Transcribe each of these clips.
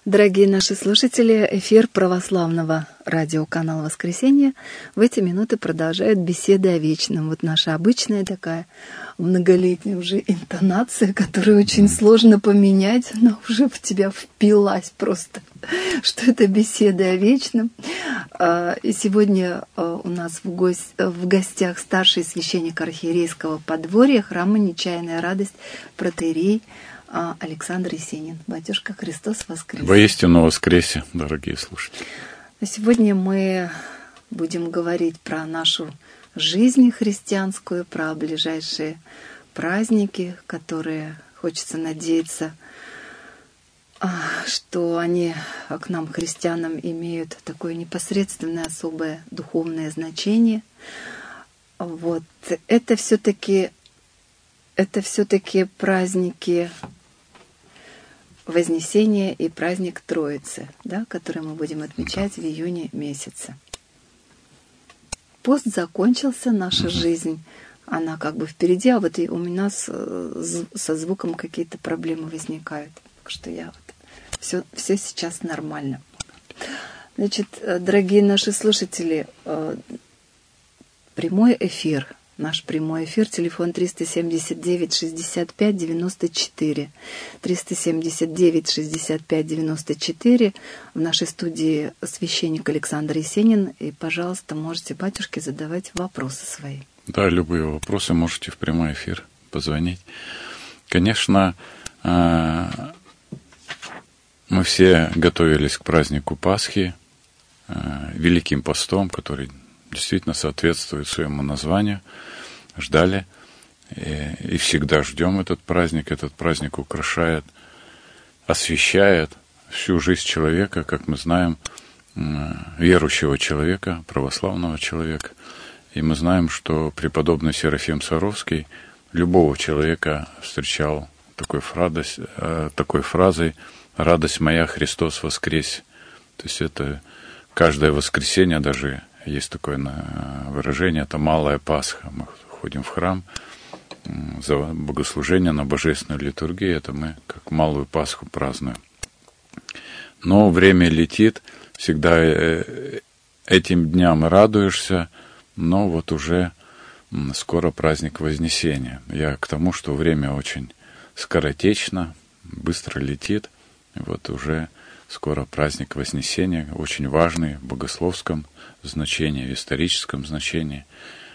Дорогие наши слушатели, эфир православного радиоканала «Воскресенье» в эти минуты продолжает беседы о вечном. Вот наша обычная такая многолетняя уже интонация, которую очень сложно поменять, она уже в тебя впилась просто, что это беседы о вечном. И сегодня у нас в гостях старший священник архиерейского подворья храма «Нечаянная радость» протоиерей Александр Есенин. Батюшка, Христос воскресе! Воистину воскресе, дорогие слушатели. Сегодня мы будем говорить про нашу жизнь христианскую, про ближайшие праздники, которые, хочется надеяться, что они к нам, христианам, имеют такое непосредственное, особое духовное значение. Вот. Это все-таки праздники Вознесения и праздник Троицы, да, который мы будем отмечать в июне месяце. Пост закончился, наша жизнь, она как бы впереди, а вот и у меня со звуком какие-то проблемы возникают. Так что все сейчас нормально. Значит, дорогие наши слушатели, прямой эфир. Наш прямой эфир, телефон 379-65-94. 379-65-94. В нашей студии священник Александр Есенин. И, пожалуйста, можете, батюшки, задавать вопросы свои. Да, любые вопросы можете в прямой эфир позвонить. Конечно, мы все готовились к празднику Пасхи, Великим постом, который действительно соответствует своему названию, ждали и всегда ждем этот праздник. Этот праздник украшает, освещает всю жизнь человека, как мы знаем, верующего человека, православного человека. И мы знаем, что преподобный Серафим Саровский любого человека встречал такой фразой «Радость моя, Христос воскресе». То есть это каждое воскресенье даже есть такое выражение, это малая Пасха. Мы ходим в храм за богослужение на божественную литургию, это мы как малую Пасху празднуем. Но время летит, всегда этим дням радуешься, но вот уже скоро праздник Вознесения. Я к тому, что время очень скоротечно, быстро летит, и вот уже скоро праздник Вознесения, очень важный в богословском значении, в историческом значении,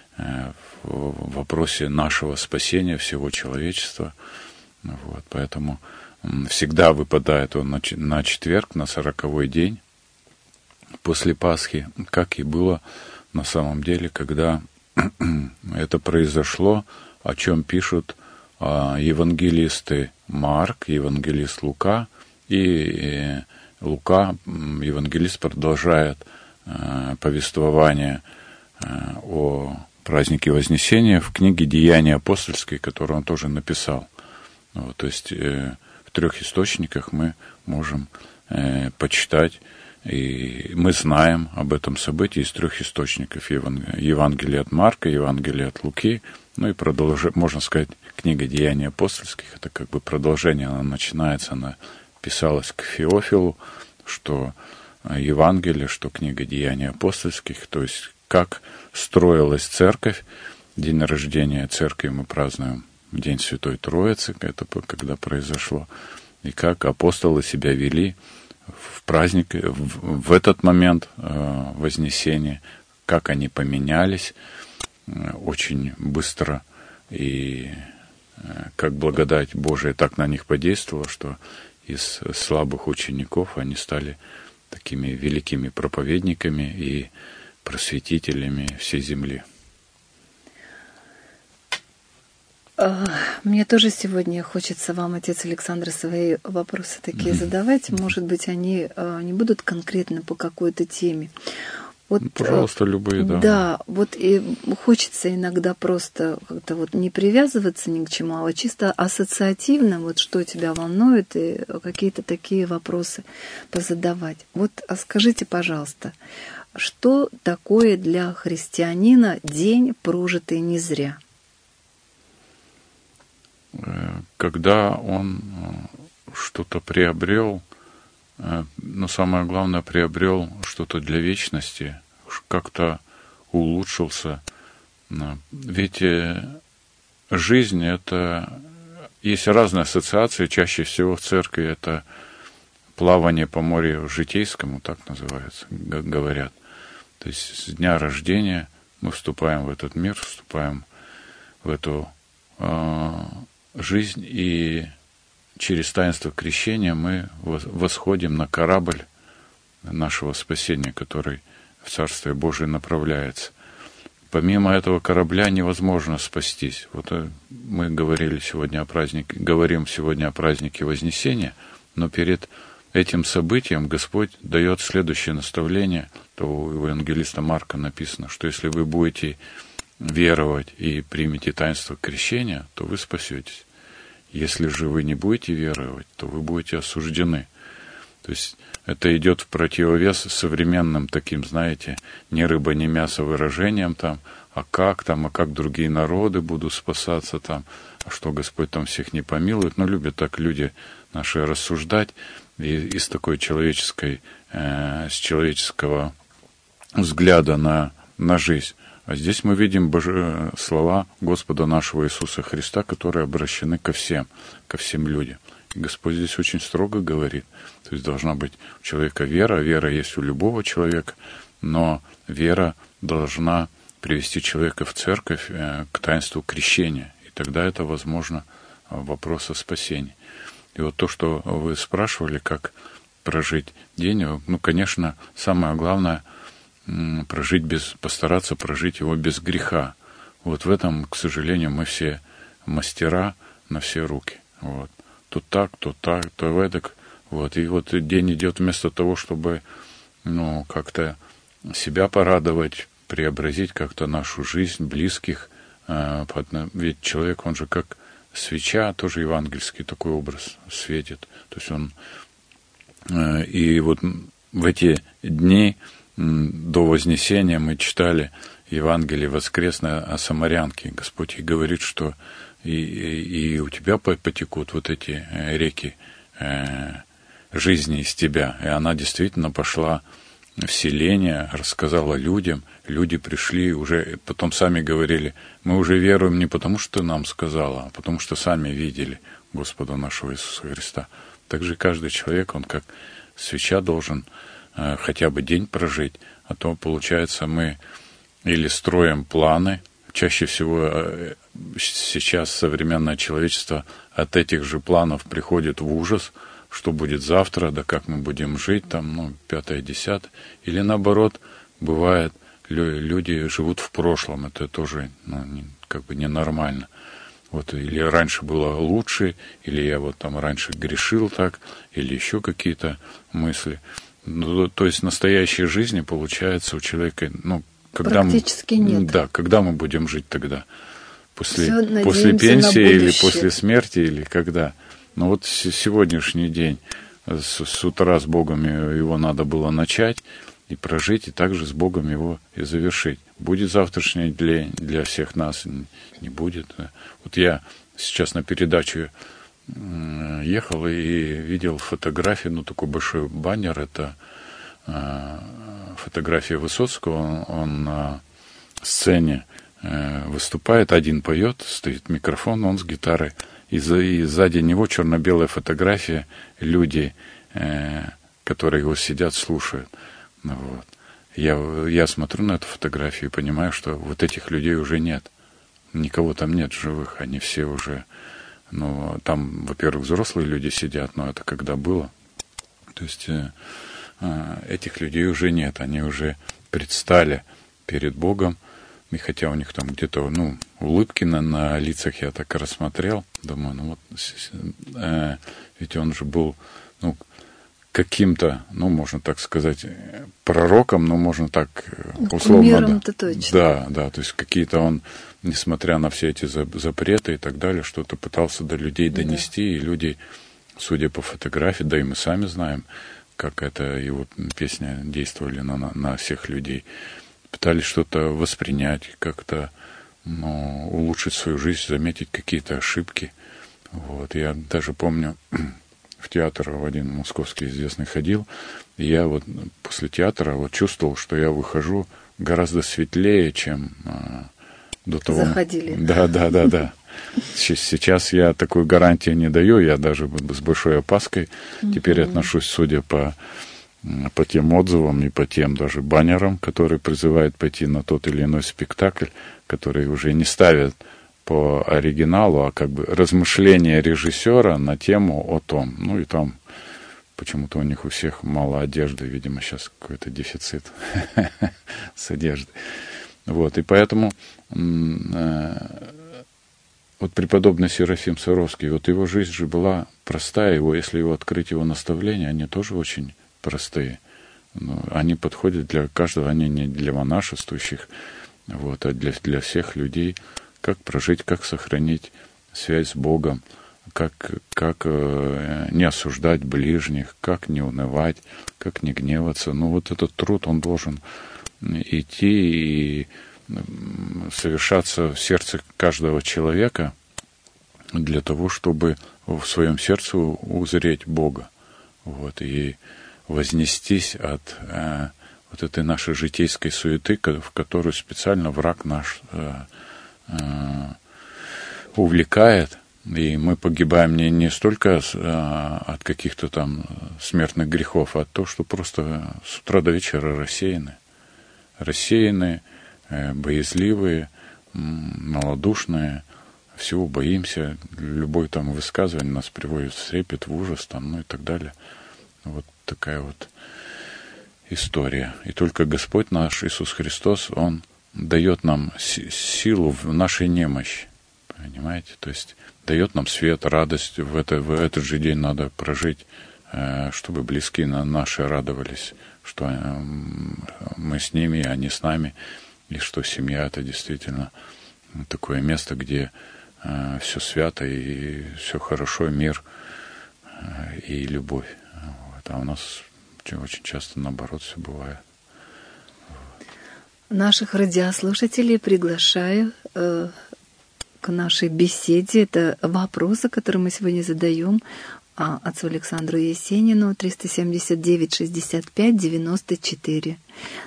в вопросе нашего спасения всего человечества. Вот, поэтому всегда выпадает он на четверг, на 40-й день после Пасхи, как и было на самом деле, когда это произошло, о чем пишут евангелисты Марк, евангелист Лука, и Лука, евангелист, продолжает повествование о празднике Вознесения в книге «Деяния апостольские», которую он тоже написал. Вот, то есть в 3 источниках мы можем почитать, и мы знаем об этом событии из 3 источников: Евангелие от Марка, Евангелие от Луки, ну и можно сказать, книга «Деяния апостольских», это как бы продолжение, она начинается, она писалась к Феофилу, что Евангелие, что книга «Деяния апостольских», то есть как строилась церковь. День рождения церкви мы празднуем в День Святой Троицы, это когда произошло, и как апостолы себя вели в праздник, в этот момент Вознесения, как они поменялись очень быстро, и как благодать Божия так на них подействовала, что из слабых учеников они стали такими великими проповедниками и просветителями всей земли. Мне тоже сегодня хочется вам, отец Александр, свои вопросы такие задавать. Может быть, они не будут конкретно по какой-то теме. Вот, пожалуйста, любые, да. Да, вот и хочется иногда просто как-то вот не привязываться ни к чему, а чисто ассоциативно, вот что тебя волнует, и какие-то такие вопросы позадавать. Вот скажите, пожалуйста, что такое для христианина день, прожитый не зря? Когда он что-то приобрел, но самое главное, приобрел что-то для вечности, как-то улучшился. Ведь жизнь — это... Есть разные ассоциации, чаще всего в церкви это плавание по морю житейскому, так называется, говорят. То есть с дня рождения мы вступаем в этот мир, вступаем в эту жизнь, и через таинство крещения мы восходим на корабль нашего спасения, который в Царствие Божие направляется. Помимо этого корабля невозможно спастись. Вот мы говорим сегодня о празднике Вознесения, но перед этим событием Господь дает следующее наставление. То у евангелиста Марка написано, что если вы будете веровать и примете таинство крещения, то вы спасетесь. Если же вы не будете веровать, то вы будете осуждены. То есть это идет в противовес современным таким, знаете, ни рыба, ни мясо выражениям там, а как другие народы будут спасаться там, а что Господь там всех не помилует. Но любят так люди наши рассуждать и с такой с человеческого взгляда на жизнь. А здесь мы видим слова Господа нашего Иисуса Христа, которые обращены ко всем людям. И Господь здесь очень строго говорит. То есть должна быть у человека вера. Вера есть у любого человека, но вера должна привести человека в церковь к таинству крещения. И тогда это возможно вопрос о спасении. И вот то, что вы спрашивали, как прожить день, конечно, самое главное — постараться прожить его без греха. Вот в этом, к сожалению, мы все мастера на все руки. Вот. То так, то эдак. Вот. И вот день идет вместо того, чтобы как-то себя порадовать, преобразить как-то нашу жизнь, близких. Ведь человек, он же как свеча, тоже евангельский такой образ светит. То есть он... И вот в эти дни до Вознесения мы читали Евангелие воскресное о самарянке. Господь ей говорит, что и у тебя потекут вот эти реки жизни из тебя. И она действительно пошла в селение, рассказала людям. Люди пришли, уже потом сами говорили, мы уже веруем не потому, что ты нам сказала, а потому что сами видели Господа нашего Иисуса Христа. Также каждый человек, он как свеча должен хотя бы день прожить, а то, получается, мы или строим планы. Чаще всего сейчас современное человечество от этих же планов приходит в ужас, что будет завтра, да как мы будем жить, там, 5-10. Или наоборот, бывает, люди живут в прошлом, это тоже как бы ненормально. Вот, или раньше было лучше, или я вот там раньше грешил так, или еще какие-то мысли. То есть настоящей жизни, получается, у человека, когда практически нет. Да, когда мы будем жить тогда? После пенсии или после смерти, или когда? Но вот сегодняшний день, с утра с Богом его надо было начать и прожить, и также с Богом его и завершить. Будет завтрашний день для всех нас? Не будет. Вот я сейчас на передачу ехал и видел фотографию, такой большой баннер, это фотография Высоцкого, он на сцене выступает, один поет, стоит микрофон, он с гитарой, и сзади него черно-белая фотография, люди, которые его сидят, слушают. Вот. Я смотрю на эту фотографию и понимаю, что вот этих людей уже нет. Никого там нет живых, они все уже... там, во-первых, взрослые люди сидят, но это когда было. То есть этих людей уже нет, они уже предстали перед Богом, и хотя у них там где-то, улыбки на лицах я так и рассмотрел, думаю, ведь он же был, каким-то, можно так сказать, пророком, можно так условно... Кумиром-то точно. Да, то есть какие-то он, несмотря на все эти запреты и так далее, что-то пытался до людей донести, и люди, судя по фотографии, да и мы сами знаем, как это его песня действовали на всех людей, пытались что-то воспринять, как-то улучшить свою жизнь, заметить какие-то ошибки. Вот. Я даже помню, в театр в один московский известный ходил, и я вот после театра вот чувствовал, что я выхожу гораздо светлее, чем до того. Заходили. Да. Сейчас я такой гарантии не даю, я даже с большой опаской теперь отношусь, судя по тем отзывам и по тем даже баннерам, которые призывают пойти на тот или иной спектакль, которые уже не ставят по оригиналу, а как бы размышления режиссера на тему о том. Ну и там почему-то у них у всех мало одежды, видимо, сейчас какой-то дефицит с одеждой. Вот, и поэтому вот преподобный Серафим Саровский, вот его жизнь же была простая, если его открыть, его наставления, они тоже очень простые. Но они подходят для каждого, они не для монашествующих, вот, а для всех людей. Как прожить, как сохранить связь с Богом, как не осуждать ближних, как не унывать, как не гневаться. Ну, вот этот труд, он должен идти и совершаться в сердце каждого человека для того, чтобы в своем сердце узреть Бога. Вот, и вознестись от вот этой нашей житейской суеты, в которую специально враг наш увлекает, и мы погибаем не столько от каких-то там смертных грехов, а от того, что просто с утра до вечера рассеянные, боязливые, малодушные, всего боимся, любое там высказывание нас приводит в трепет, в ужас, там, ну и так далее. Вот такая вот история. И только Господь наш Иисус Христос, Он дает нам силу в нашей немощи, понимаете? То есть дает нам свет, радость. В этот же день надо прожить, чтобы близкие наши радовались, что мы с ними, а они с нами, и что семья — это действительно такое место, где все свято и все хорошо, мир и любовь. Вот. А у нас очень часто наоборот все бывает. Наших радиослушателей приглашаю к нашей беседе. Это вопросы, которые мы сегодня задаем отцу Александру Есенину, 379-65-94.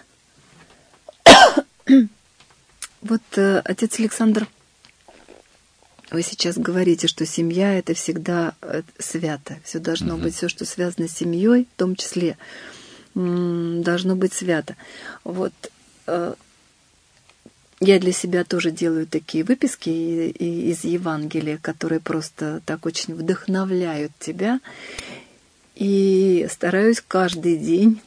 Вот, отец Александр, вы сейчас говорите, что семья — это всегда свято. Все должно быть, все, что связано с семьей, в том числе, должно быть свято. Вот я для себя тоже делаю такие выписки из Евангелия, которые просто так очень вдохновляют тебя. И стараюсь каждый день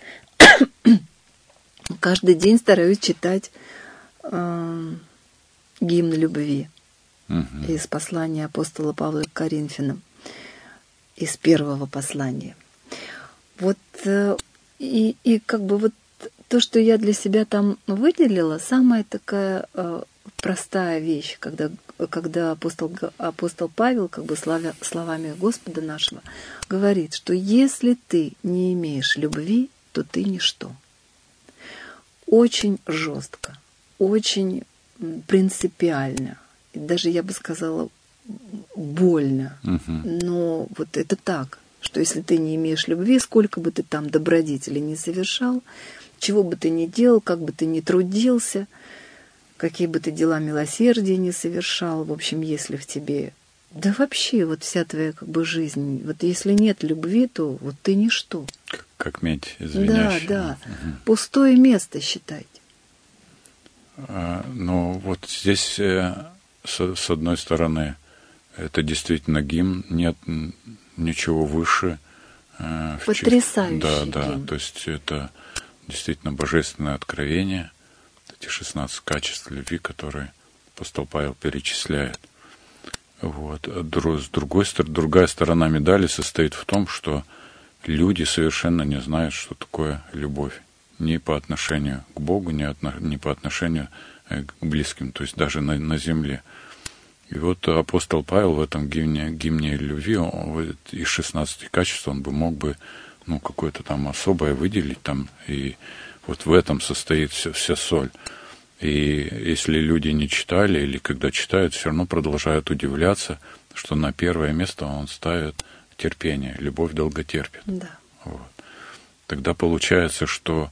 стараюсь читать гимн любви из послания апостола Павла к Коринфянам, из первого послания. Вот и как бы вот то, что я для себя там выделила, самая такая простая вещь, когда апостол Павел, как бы словами Господа нашего, говорит, что если ты не имеешь любви, то ты ничто. Очень жестко, очень принципиально, даже я бы сказала больно, но вот это так, что если ты не имеешь любви, сколько бы ты там добродетелей не совершал, чего бы ты ни делал, как бы ты ни трудился, какие бы ты дела милосердия не совершал, в общем, если в тебе, да вообще вот вся твоя как бы жизнь, вот если нет любви, то вот ты ничто. Как медь звенящая. Да. Пустое место, считайте. Ну, вот здесь, с одной стороны, это действительно гимн, нет ничего выше. Потрясающий Да, гимн. то есть это действительно божественное откровение, эти 16 качеств любви, которые апостол Павел перечисляет. Вот. Другая сторона медали состоит в том, что люди совершенно не знают, что такое любовь. Ни по отношению к Богу, ни по отношению к близким, то есть даже на земле. И вот апостол Павел в этом гимне любви, из 16 качеств он мог бы какое-то там особое выделить, там, и вот в этом состоит вся соль. И если люди не читали, или когда читают, все равно продолжают удивляться, что на первое место он ставит терпение, любовь долготерпит. Да. Вот. Тогда получается, что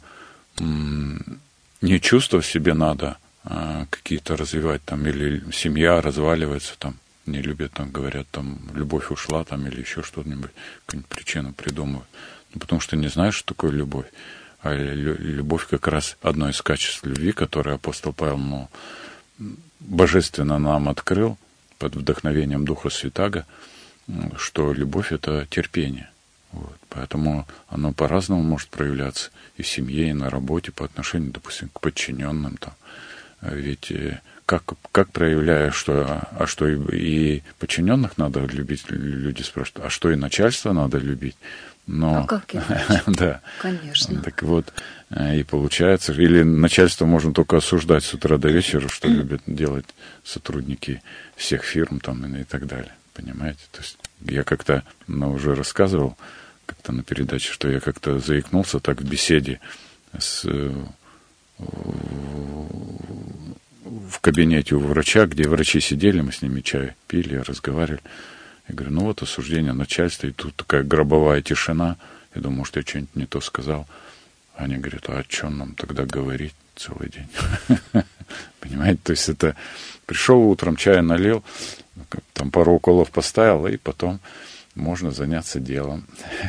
не чувства в себе надо какие-то развивать, там, или семья разваливается, там, не любят, там, говорят, там, любовь ушла, там, или еще что-нибудь, какую-нибудь причину придумывают. Ну, потому что не знаешь, что такое любовь. А любовь как раз одно из качеств любви, которое апостол Павел, божественно нам открыл под вдохновением Духа Святаго, что любовь — это терпение. Вот. Поэтому оно по-разному может проявляться и в семье, и на работе, по отношению, допустим, к подчиненным. Там. Ведь как проявляя, что и подчиненных надо любить, люди спрашивают, а что и начальство надо любить? Но, а как иначе? Да. Конечно. Так вот, и получается, или начальство можно только осуждать с утра до вечера, что любят делать сотрудники всех фирм там, и так далее. Понимаете? То есть я как-то, уже рассказывал как-то на передаче, что я как-то заикнулся так в беседе в кабинете у врача, где врачи сидели, мы с ними чай пили, разговаривали. Я говорю, вот осуждение начальства, и тут такая гробовая тишина. Я думаю, может, я что-нибудь не то сказал. Они говорят, а о чем нам тогда говорить целый день? Понимаете, то есть это пришел утром, чай налил, там пару уколов поставил, и потом можно заняться делом.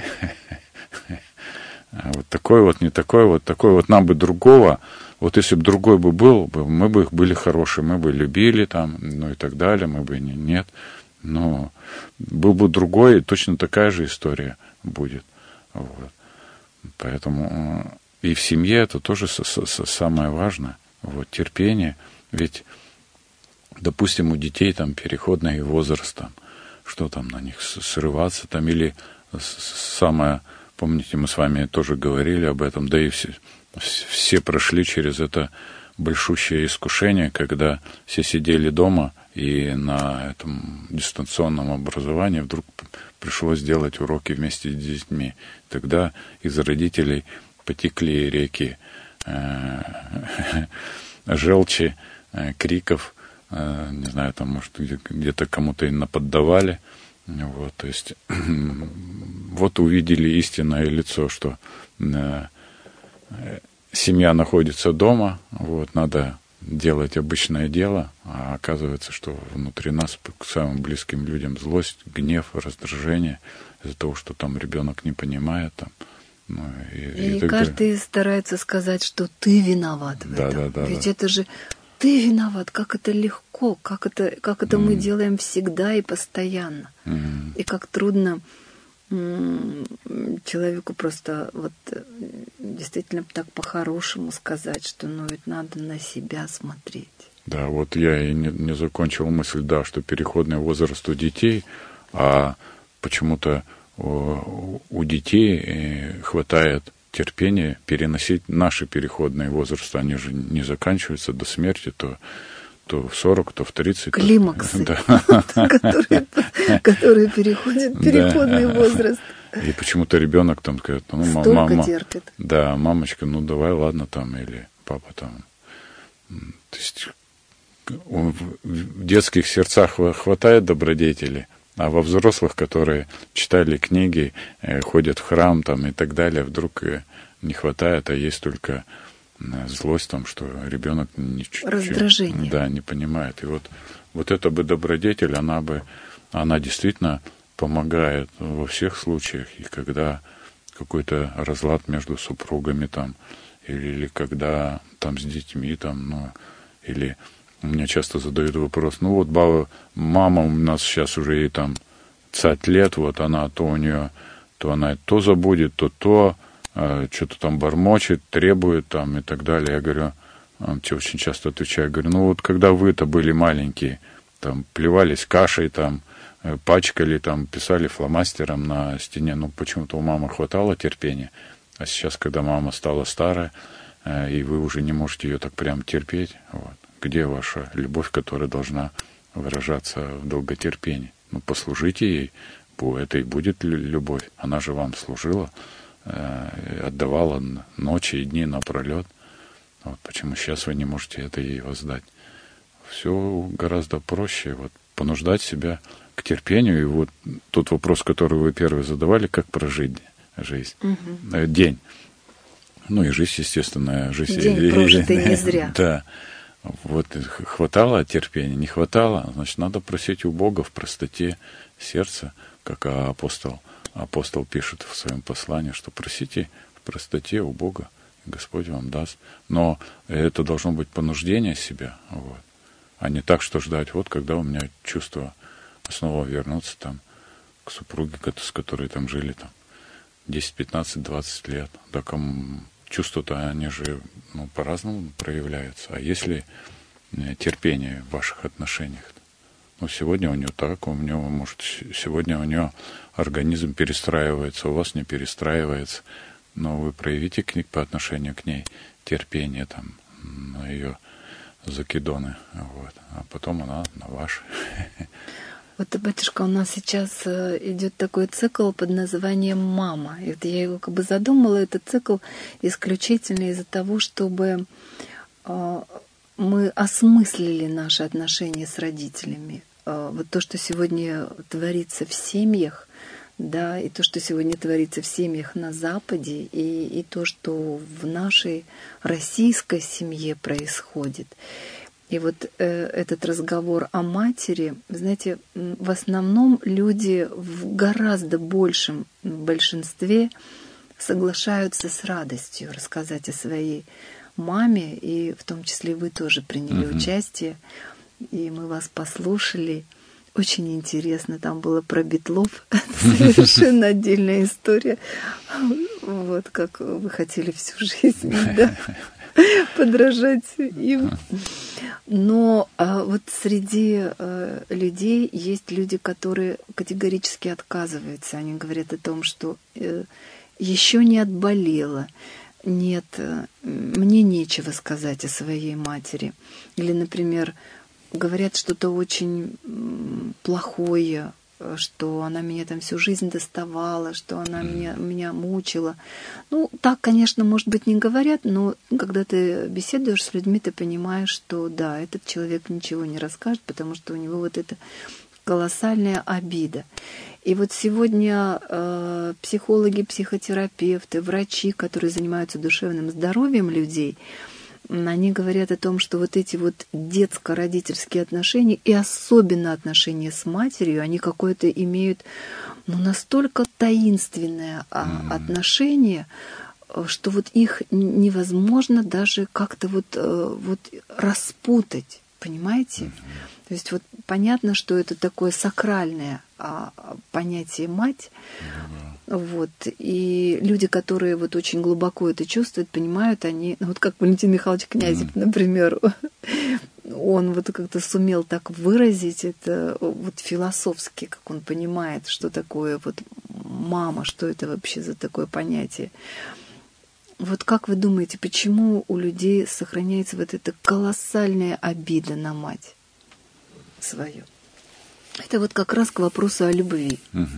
Вот такой вот, не такой вот, такой вот нам бы другого. Вот если бы другой бы был, мы бы их были хорошие, мы бы любили там, и так далее, мы бы нет. Но был бы другой, точно такая же история будет. Вот. Поэтому и в семье это тоже самое важное. Вот, терпение. Ведь, допустим, у детей там переходный возраст, там, что там на них срываться, там, или самое, помните, мы с вами тоже говорили об этом, да и все прошли через это большущее искушение, когда все сидели дома, и на этом дистанционном образовании вдруг пришлось делать уроки вместе с детьми. Тогда из родителей потекли реки желчи, криков, не знаю, там, может, где-то кому-то и наподдавали. Вот, то есть, вот увидели истинное лицо, что семья находится дома, вот, надо делать обычное дело, а оказывается, что внутри нас к самым близким людям злость, гнев, раздражение из-за того, что там ребенок не понимает. Там, и каждый старается сказать, что ты виноват в этом. Ведь это же ты виноват, как это легко, как это мы делаем всегда и постоянно. И как трудно человеку просто вот действительно так по-хорошему сказать, что ведь надо на себя смотреть. Да, вот я и не закончил мысль, да, что переходный возраст у детей, а почему-то у детей хватает терпения переносить наши переходные возрасты. Они же не заканчиваются до смерти, то в 40, то в 30. Климаксы, которые переходят переходный возраст. И почему-то ребенок там говорит, мама терпит. Да, мамочка, давай, ладно, там, или папа там. То есть в детских сердцах хватает добродетели, а во взрослых, которые читали книги, ходят в храм там, и так далее, вдруг не хватает, а есть только злость, там, что ребенок раздражение. Да, не понимает. И вот эта бы добродетель, она действительно помогает во всех случаях. И когда какой-то разлад между супругами там, или когда там с детьми там, или мне часто задают вопрос, мама у нас сейчас уже ей там 50 лет, вот она то она то забудет, то что-то там бормочет, требует там и так далее. Я говорю, очень часто отвечаю, говорю, когда вы-то были маленькие, там плевались кашей, там пачкали, там писали фломастером на стене, почему-то у мамы хватало терпения, а сейчас, когда мама стала старая, и вы уже не можете ее так прям терпеть, где ваша любовь, которая должна выражаться в долготерпении? Послужите ей, это и будет любовь. Она же вам служила, отдавала ночи и дни напролет. Почему сейчас вы не можете это ей воздать? Все гораздо проще. Понуждать себя к терпению. И вот тот вопрос, который вы первый задавали, как прожить жизнь, день. Ну и жизнь, естественно. День прожитый не зря. Да. Вот хватало терпения, не хватало, значит, надо просить у Бога в простоте сердца, как апостол пишет в своем послании, что просите в простоте у Бога, и Господь вам даст. Но это должно быть понуждение себя, вот. А не так, что ждать, вот когда у меня чувство снова вернуться там к супруге, с которой там жили там 10, 15, 20 лет. Так чувства-то, они же по-разному проявляются. А если терпение в ваших отношениях? Ну, сегодня у нее так, у нее, может, сегодня у нее организм перестраивается, у вас не перестраивается, но вы проявите по отношению к ней терпение там, на ее закидоны, вот. А потом она на ваши. Вот, батюшка, у нас сейчас идет такой цикл под названием «Мама». И вот я его как бы задумала, этот цикл исключительно из-за того, чтобы мы осмыслили наши отношения с родителями. Вот то, что сегодня творится в семьях, да, и то, что сегодня творится в семьях на Западе, и то, что в нашей российской семье происходит. И вот этот разговор о матери, знаете, в основном люди в гораздо большем большинстве соглашаются с радостью рассказать о своей маме, и в том числе вы тоже приняли участие, и мы вас послушали. Очень интересно, там было про Битлов, совершенно отдельная история. Вот как вы хотели всю жизнь, да, подражать им. Но вот среди людей есть люди, которые категорически отказываются. Они говорят о том, что еще не отболела. Нет, мне нечего сказать о своей матери. Или, например, говорят что-то очень плохое, что она меня там всю жизнь доставала, что она меня мучила. Ну, так, конечно, может быть, не говорят, но когда ты беседуешь с людьми, ты понимаешь, что да, этот человек ничего не расскажет, потому что у него вот эта колоссальная обида. И вот сегодня психологи, психотерапевты, врачи, которые занимаются душевным здоровьем людей, они говорят о том, что вот эти вот детско-родительские отношения и особенно отношения с матерью, они какое-то имеют настолько таинственное отношение, что вот их невозможно даже как-то вот распутать, понимаете? То есть вот понятно, что это такое сакральное понятие «мать». Вот. И люди, которые вот очень глубоко это чувствуют, понимают, они, вот как Валентин Михайлович Князев, например, он вот как-то сумел так выразить это вот философски, как он понимает, что такое вот мама, что это вообще за такое понятие. Вот как вы думаете, почему у людей сохраняется вот эта колоссальная обида на мать свою? Это вот как раз к вопросу о любви.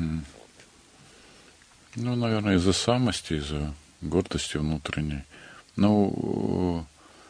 Ну, наверное, из-за самости, из-за гордости внутренней. Ну,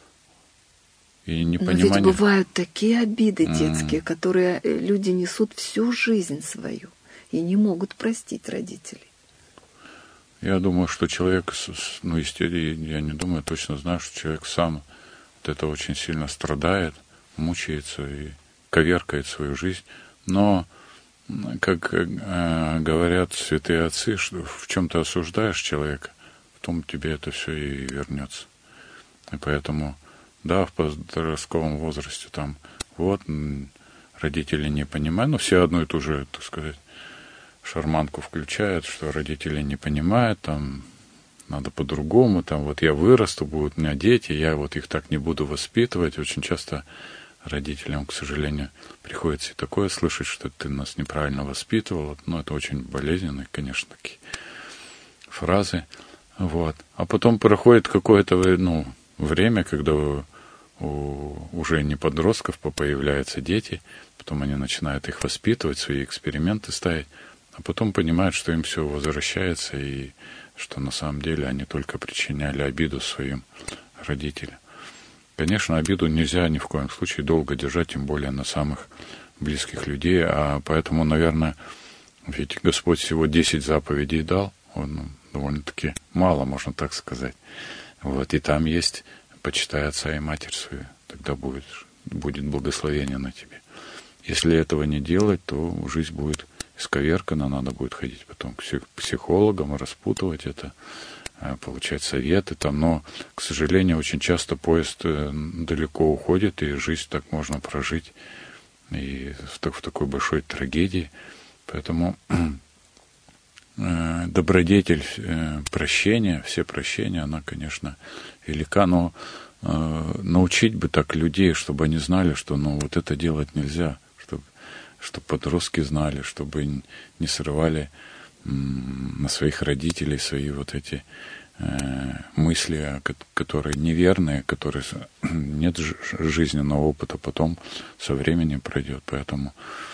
и непонимание. Но ведь бывают такие обиды детские, которые люди несут всю жизнь свою и не могут простить родителей. Я думаю, что человек, ну, я не думаю, точно знаю, что человек сам от этого очень сильно страдает, мучается и коверкает свою жизнь. Но как говорят святые отцы, что в чем ты осуждаешь человека, в том тебе это все и вернется. И поэтому, да, в подростковом возрасте там вот родители не понимают, но все одну и ту же, так сказать, шарманку включают, что родители не понимают, там надо по-другому, там вот я вырасту, будут у меня дети, я вот их так не буду воспитывать. Очень часто родителям, к сожалению, приходится и такое слышать, что ты нас неправильно воспитывал. Ну, это очень болезненные, конечно, такие фразы. Вот. А потом проходит какое-то время, когда уже не подростков появляются дети, потом они начинают их воспитывать, свои эксперименты ставить, а потом понимают, что им все возвращается, и что на самом деле они только причиняли обиду своим родителям. Конечно, обиду нельзя ни в коем случае долго держать, тем более на самых близких людей, а поэтому, наверное, ведь Господь всего 10 заповедей дал, он довольно-таки мало, можно так сказать. Вот, и там есть «почитай отца и матерь свою», тогда будет благословение на тебе. Если этого не делать, то жизнь будет исковеркана, надо будет ходить потом к психологам, распутывать это, получать советы там. Но, к сожалению, очень часто поезд далеко уходит, и жизнь так можно прожить и в такой большой трагедии. Поэтому добродетель прощения, все прощения, она, конечно, велика, но научить бы так людей, чтобы они знали, что вот это делать нельзя, чтобы подростки знали, чтобы не срывали на своих родителей свои вот эти мысли, которые неверные, которые нет жизненного опыта, потом со временем пройдет. Поэтому,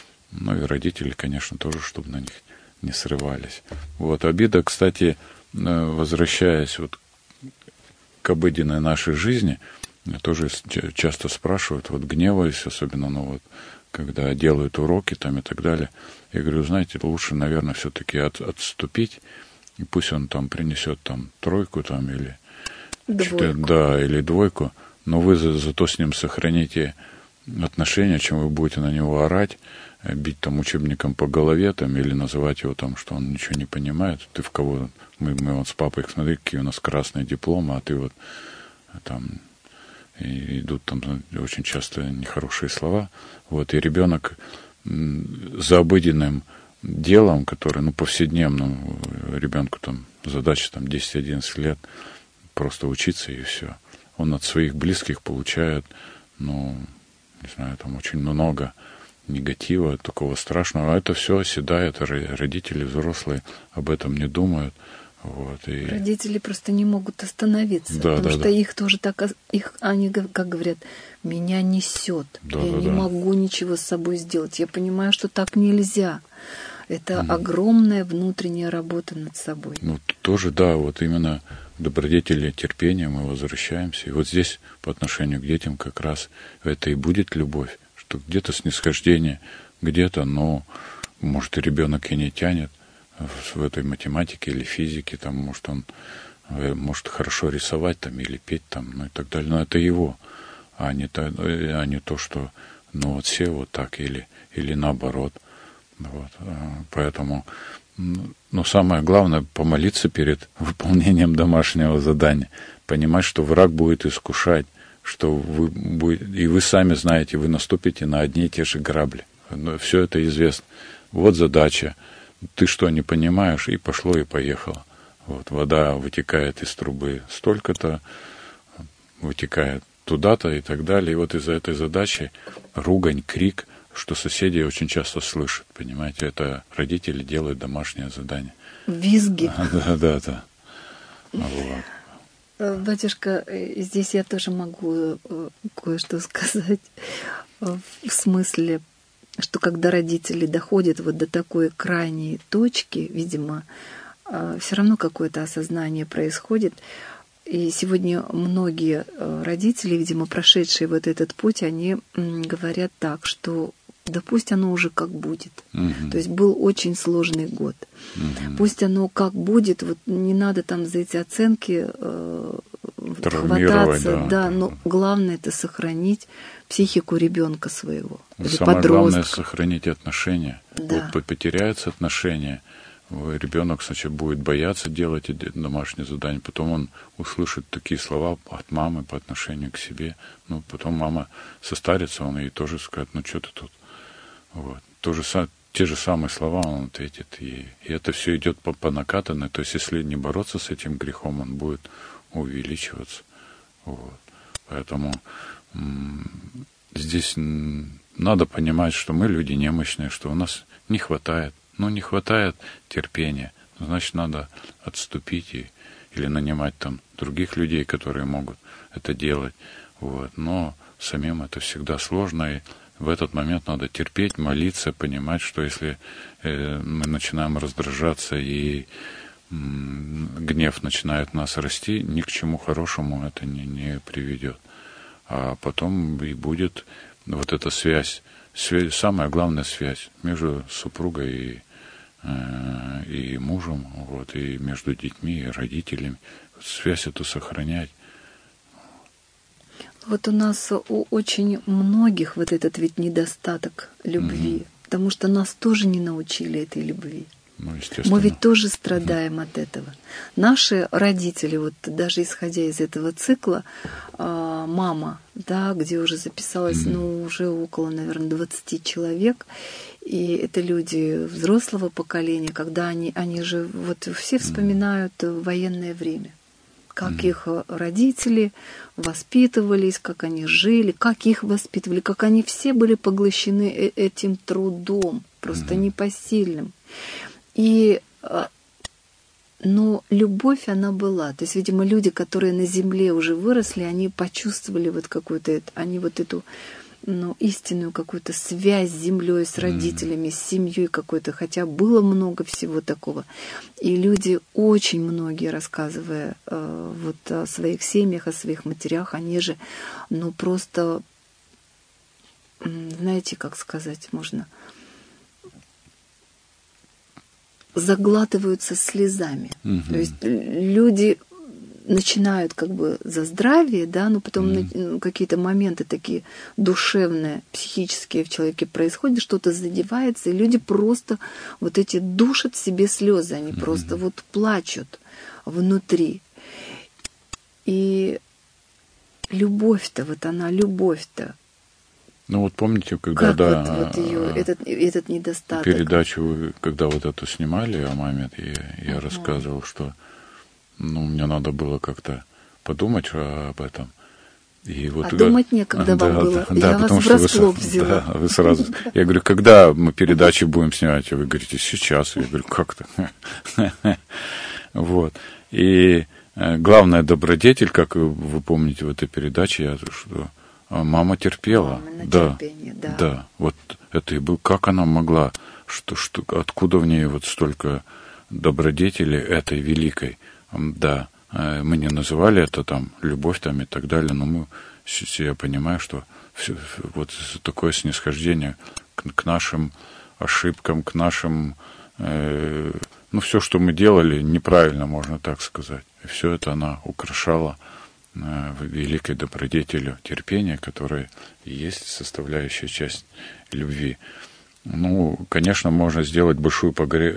и родители, конечно, тоже, чтобы на них не срывались. Вот, обида, кстати, возвращаясь вот к обыденной нашей жизни, тоже часто спрашивают, вот гневаюсь, особенно, когда делают уроки там и так далее. Я говорю, знаете, лучше, наверное, все-таки отступить, и пусть он там принесет там 3 там или 4, или 2, но вы зато с ним сохраните отношения, чем вы будете на него орать, бить там учебником по голове там, или называть его там, что он ничего не понимает. Ты в кого? Мы вот с папой, смотри, какие у нас красные дипломы, а ты вот там... И идут там очень часто нехорошие слова. Вот, и ребенок за обыденным делом, который, повседневным, ребенку там задача там 10-11 лет, просто учиться и все. Он от своих близких получает, не знаю, там очень много негатива, такого страшного. А это все оседает, родители, взрослые об этом не думают. Вот, и... Родители просто не могут остановиться, потому что их тоже так, они, как говорят, меня несет, я не могу ничего с собой сделать, я понимаю, что так нельзя. Это огромная внутренняя работа над собой. Тоже, вот именно добродетели терпения мы возвращаемся. И вот здесь по отношению к детям как раз это и будет любовь, что где-то снисхождение, где-то, может, и ребенок и не тянет в этой математике или физике, там, может, он может хорошо рисовать там, или петь там, и так далее, но это его, а не то, что все вот так, или наоборот. Вот. Поэтому, самое главное — помолиться перед выполнением домашнего задания, понимать, что враг будет искушать, что и вы сами знаете, вы наступите на одни и те же грабли. Все это известно. Вот задача. Ты что, не понимаешь? И пошло, и поехало. Вот, вода вытекает из трубы столько-то, вытекает туда-то и так далее. И вот из-за этой задачи ругань, крик, что соседи очень часто слышат, понимаете? Это родители делают домашнее задание. Визги. Да. Вот. Батюшка, здесь я тоже могу кое-что сказать. В смысле, что когда родители доходят вот до такой крайней точки, видимо, все равно какое-то осознание происходит. И сегодня многие родители, видимо, прошедшие вот этот путь, они говорят так, что да пусть оно уже как будет. То есть был очень сложный год. Пусть оно как будет, вот не надо там за эти оценки хвататься, но главное — это сохранить психику ребенка своего. Самое главное — сохранить отношения. Да. Вот потеряются отношения, ребенок сначала будет бояться делать домашнее задание, потом он услышит такие слова от мамы по отношению к себе. Потом мама состарится, он ей тоже скажет, что ты тут. Вот. Те же самые слова он ответит ей. И это все идет по накатанной. То есть, если не бороться с этим грехом, он будет увеличиваться. Вот. Поэтому здесь надо понимать, что мы люди немощные, что у нас не хватает. Не хватает терпения. Значит, надо отступить или нанимать там других людей, которые могут это делать. Вот. Но самим это всегда сложно. И в этот момент надо терпеть, молиться, понимать, что если мы начинаем раздражаться и гнев начинает нас расти, ни к чему хорошему это не приведет. А потом и будет вот эта связь самая главная связь между супругой и мужем, вот, и между детьми и родителями. Связь эту сохранять. Вот у нас у очень многих вот этот ведь недостаток любви, потому что нас тоже не научили этой любви. Ну, естественно. Мы ведь тоже страдаем от этого. Наши родители, вот даже исходя из этого цикла, мама, да, где уже записалось, уже около, наверное, 20 человек, и это люди взрослого поколения, когда они же, вот все вспоминают военное время, как их родители воспитывались, как они жили, как их воспитывали, как они все были поглощены этим трудом, просто непосильным. Но любовь, она была. То есть, видимо, люди, которые на земле уже выросли, они почувствовали вот какую-то, они вот эту истинную какую-то связь с землей, с родителями, с семьей какой-то, хотя было много всего такого. И люди, очень многие, рассказывая вот о своих семьях, о своих матерях, они же, просто, знаете, как сказать можно, заглатываются слезами. То есть люди начинают как бы за здравие, да, но потом какие-то моменты такие душевные, психические в человеке происходят, что-то задевается, и люди просто вот эти душат в себе слезы, они просто вот плачут внутри. И любовь-то, вот она, любовь-то. Ну вот помните, когда как вот ее, этот недостаток. Передачу, когда вот эту снимали о маме, я рассказывал, что мне надо было как-то подумать об этом. И вот, думать некогда вам было. Я вас врасплох взяла. Да, вы сразу. Я говорю, когда мы передачи будем снимать? Вы говорите, сейчас. Я говорю, как-то. Вот. И главная добродетель, как вы помните в этой передаче, что мама терпела. Да. Вот это и был. Как она могла? Откуда в ней вот столько добродетели этой великой? Да. Мы не называли это там любовь там и так далее, но я понимаю, что вот такое снисхождение к нашим ошибкам, к нашим, все, что мы делали, неправильно, можно так сказать. И все это она украшала великой добродетелью терпения, которая и есть составляющая часть любви. Конечно, можно сделать большую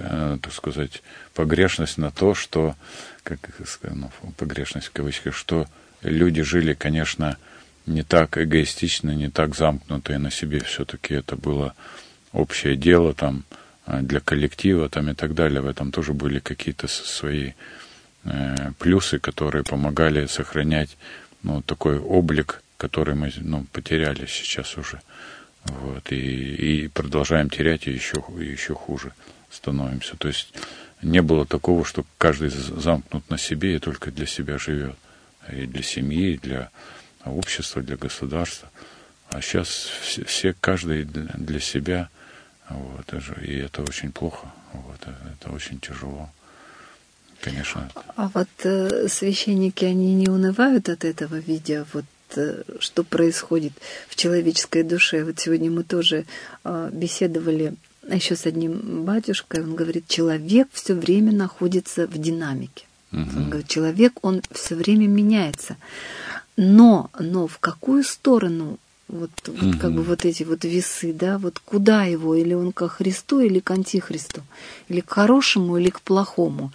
погрешность на то, что, погрешность в кавычках, что люди жили, конечно, не так эгоистично, не так замкнутые на себе. Все-таки это было общее дело там, для коллектива там, и так далее. В этом тоже были какие-то свои плюсы, которые помогали сохранять такой облик, который мы потеряли сейчас уже. Вот, и продолжаем терять, и еще хуже становимся. То есть не было такого, что каждый замкнут на себе и только для себя живет. И для семьи, и для общества, для государства. А сейчас каждый для себя. Вот, и это очень плохо. Вот, это очень тяжело. Конечно. А вот священники, они не унывают от этого, видя что происходит в человеческой душе. Вот сегодня мы тоже беседовали еще с одним батюшкой. Он говорит, человек все время находится в динамике. Он говорит, человек, он все время меняется. Но в какую сторону как бы вот эти вот весы, да, вот куда его, или он ко Христу, или к антихристу, или к хорошему, или к плохому.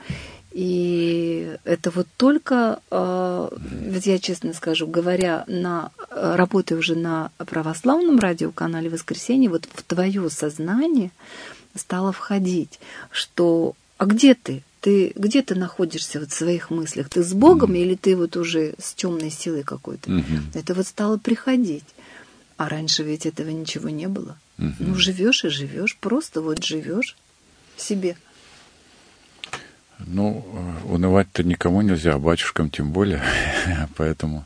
И это вот только, вот я честно скажу, работая уже на православном радиоканале «Воскресенье», вот в твое сознание стало входить, что «а где ты? Ты где ты находишься в своих мыслях? Ты с Богом или ты вот уже с темной силой какой-то?» Это вот стало приходить. А раньше ведь этого ничего не было. Живешь и живешь, просто вот живешь себе. Унывать-то никому нельзя, а батюшкам тем более, поэтому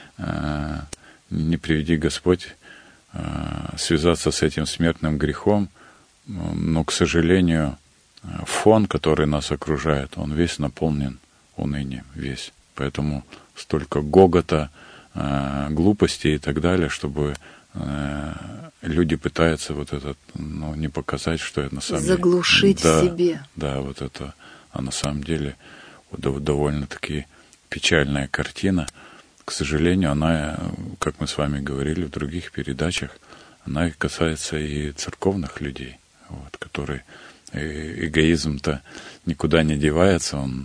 не приведи Господь связаться с этим смертным грехом, но, к сожалению, фон, который нас окружает, он весь наполнен унынием, весь. Поэтому столько гогота, глупостей и так далее, чтобы люди пытаются вот этот, не показать, что это на самом деле... Заглушить в себе. Да, вот это, а на самом деле довольно-таки печальная картина. К сожалению, она, как мы с вами говорили в других передачах, она касается и церковных людей, вот, которые... Эгоизм-то никуда не девается, он...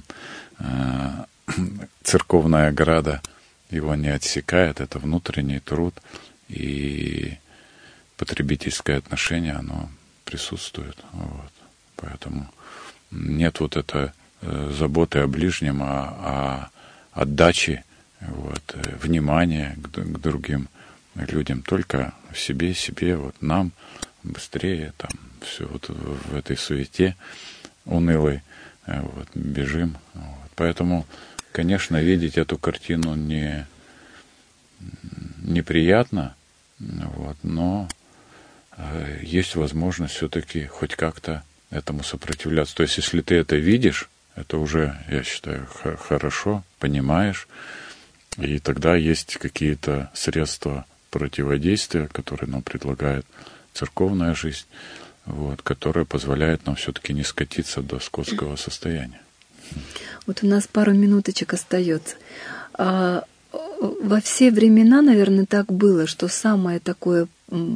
Церковная ограда его не отсекает, это внутренний труд, и потребительское отношение, оно присутствует. Вот. Поэтому нет вот этой заботы о ближнем, а отдачи, вот, внимания к другим людям, только в себе, вот нам быстрее, там, все вот в этой суете унылой, вот, бежим. Вот. Поэтому, конечно, видеть эту картину неприятно, вот, но есть возможность все-таки хоть как-то этому сопротивляться. То есть, если ты это видишь, это уже, я считаю, хорошо, понимаешь, и тогда есть какие-то средства противодействия, которые нам предлагает церковная жизнь, вот, которая позволяет нам все-таки не скатиться до скотского состояния. Вот у нас пару минуточек остается. Во все времена, наверное, так было, что самое такое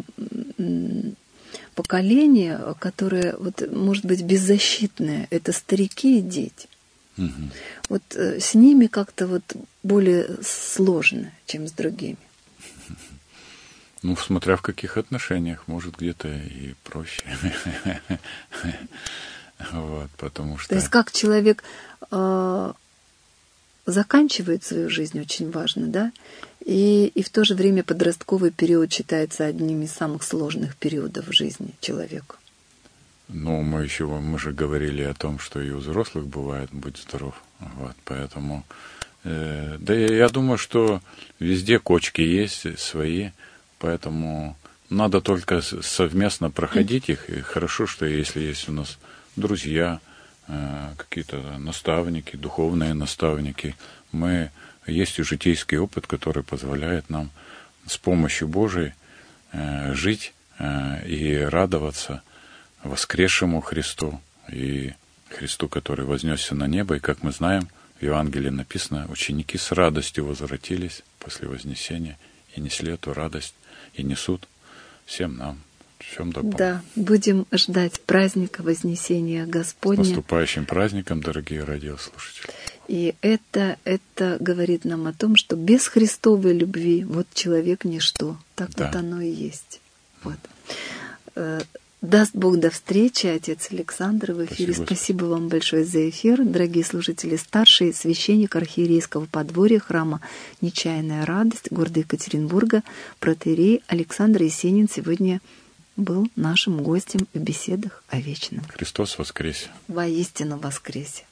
поколение, которое, вот, может быть, беззащитное, это старики и дети. Угу. Вот с ними как-то вот более сложно, чем с другими. Ну, смотря в каких отношениях, может, где-то и проще. Вот, потому что... То есть как человек заканчивает свою жизнь, очень важно, да? И в то же время подростковый период считается одним из самых сложных периодов в жизни человека. Ну, мы же говорили о том, что и у взрослых бывает, будь здоров. Вот, поэтому... да я думаю, что везде кочки есть свои, поэтому надо только совместно проходить их. И хорошо, что если есть у нас друзья, какие-то наставники, духовные наставники, есть и житейский опыт, который позволяет нам с помощью Божией жить и радоваться воскресшему Христу и Христу, который вознесся на небо. И, как мы знаем, в Евангелии написано, ученики с радостью возвратились после вознесения и несли эту радость, и несут всем нам. Да, будем ждать праздника Вознесения Господня. С наступающим праздником, дорогие радиослушатели. И это говорит нам о том, что без Христовой любви вот человек ничто. Так да. Вот оно и есть. Вот. Даст Бог, до встречи, отец Александр в эфире. Спасибо вам большое за эфир. Дорогие слушатели, старший священник архиерейского подворья храма «Нечаянная радость» города Екатеринбурга, протоиерей Александр Есенин сегодня был нашим гостем в беседах о вечном. Христос воскресе! Воистину воскресе!